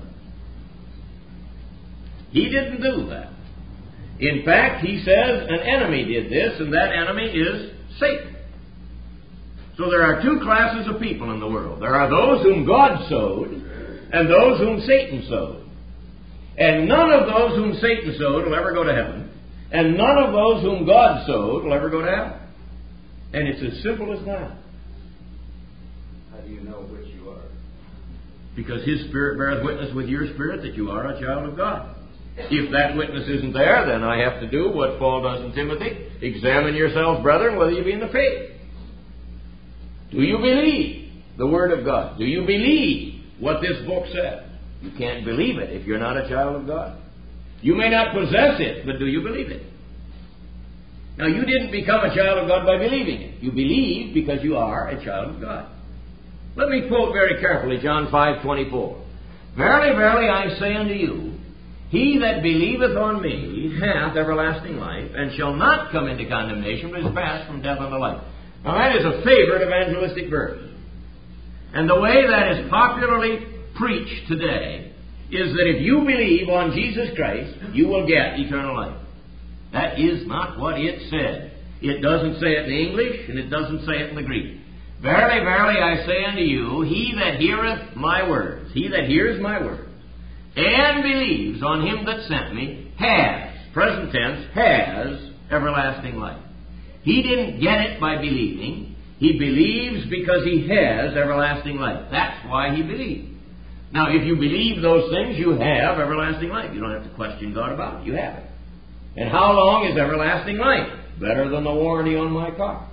He didn't do that. In fact, He says an enemy did this, and that enemy is Satan. So there are two classes of people in the world. There are those whom God sowed, and those whom Satan sowed. And none of those whom Satan sowed will ever go to heaven. And none of those whom God sowed will ever go to hell. And it's as simple as that. How do you know which you are? Because His Spirit beareth witness with your spirit that you are a child of God. If that witness isn't there, then I have to do what Paul does in Timothy. Examine yourselves, brethren, whether you be in the faith. Do you believe the Word of God? Do you believe what this book says? You can't believe it if you're not a child of God. You may not possess it, but do you believe it? Now, you didn't become a child of God by believing it. You believe because you are a child of God. Let me quote very carefully John five twenty-four. Verily, verily, I say unto you, he that believeth on me hath everlasting life, and shall not come into condemnation, but is passed from death unto life. Now, that is a favorite evangelistic verse. And the way that is popularly preached today is that if you believe on Jesus Christ, you will get eternal life. That is not what it said. It doesn't say it in English, and it doesn't say it in the Greek. Verily, verily, I say unto you, he that heareth my words, he that hears my words, and believes on Him that sent me, has, present tense, has everlasting life. He didn't get it by believing. He believes because he has everlasting life. That's why he believed. Now, if you believe those things, you have everlasting life. You don't have to question God about it. You have it. And how long is everlasting life? Better than the warranty on my car.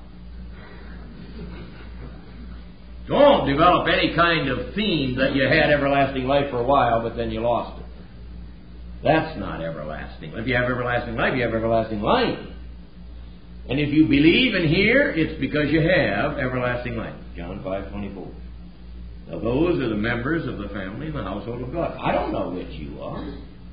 Don't develop any kind of theme that you had everlasting life for a while, but then you lost it. That's not everlasting. If you have everlasting life, you have everlasting life. And if you believe and hear, it's because you have everlasting life. John five twenty-four. Now, those are the members of the family and the household of God. I don't know which you are.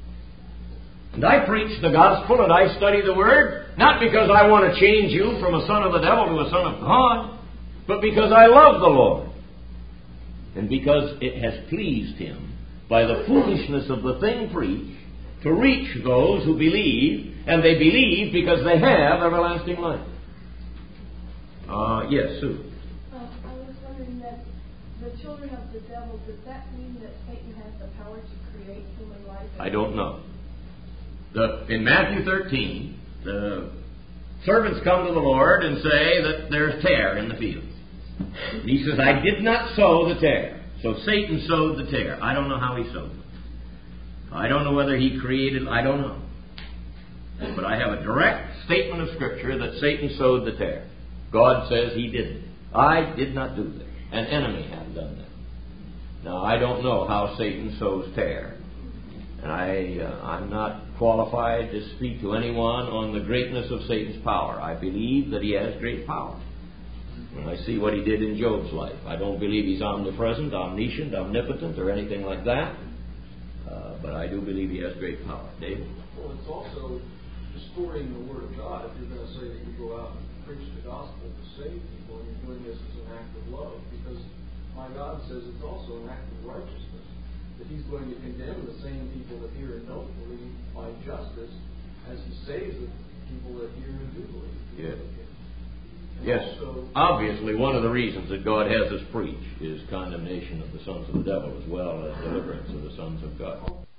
And I preach the gospel and I study the Word, not because I want to change you from a son of the devil to a son of God, but because I love the Lord. And because it has pleased Him, by the foolishness of the thing preached, to reach those who believe, and they believe because they have everlasting life. Uh, yes, Sue. Uh, I was wondering that the children of the devil, does that mean that Satan has the power to create human life? I don't know. The, in Matthew thirteen, the servants come to the Lord and say that there's tare in the field. And He says, I did not sow the tare. So Satan sowed the tare. I don't know how he sowed it. I don't know whether he created, I don't know. But I have a direct statement of Scripture that Satan sowed the tare. God says he didn't. I did not do that. An enemy hath done that. Now, I don't know how Satan sows tare. And I, uh, I'm not qualified to speak to anyone on the greatness of Satan's power. I believe that he has great power. And I see what he did in Job's life. I don't believe he's omnipresent, omniscient, omnipotent, or anything like that. Uh, but I do believe he has great power. David? Well, it's also distorting the Word of God if you're going to say that you go out and preach the gospel to save people and you're doing this as an act of love. Because my God says it's also an act of righteousness. That He's going to condemn the same people that hear and don't believe by justice as He saves the people that hear and do believe. Yeah. And yes. also, obviously, one of the reasons that God has us preach is condemnation of the sons of the devil as well as deliverance of the sons of God.